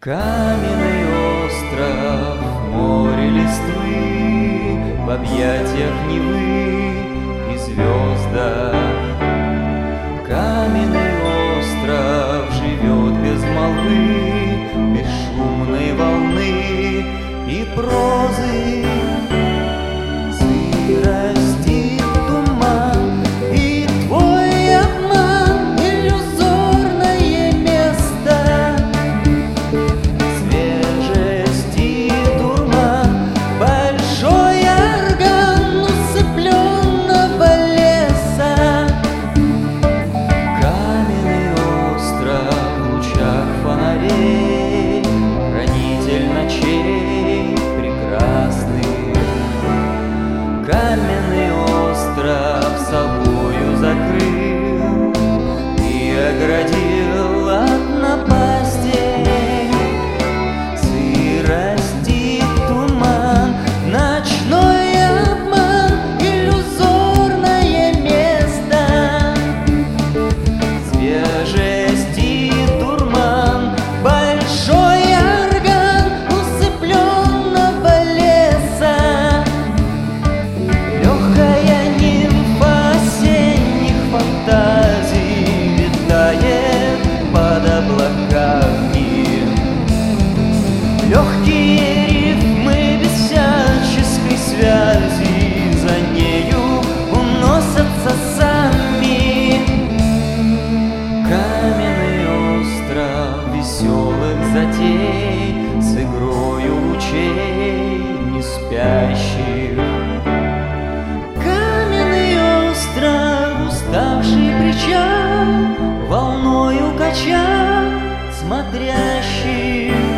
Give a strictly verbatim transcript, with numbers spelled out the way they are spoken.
Каменный остров, море листвы, в объятиях Невы и звезда. Каменный остров живет без молвы, без шумной волны и прозы. Сырости туман и твой обман, иллюзорное место. Свежести дурман, большой орган усыпленного леса. Каменный остров в лучах фонарей, хранитель ночей прекрасных. Каменный остров собою закрыл и оградил от напастей. Сырости туман, ночной обман, иллюзорное место. Свежести дурман, большой орган усыпленного леса. Легкая нимфа осенних фантазий витает под облаками. Легкие рифмы без всяческой связи за нею уносятся сами. Каменный остров веселых затей с игрою лучей не спящих. Каменный остров, уставший причал, волною кача смотрящих.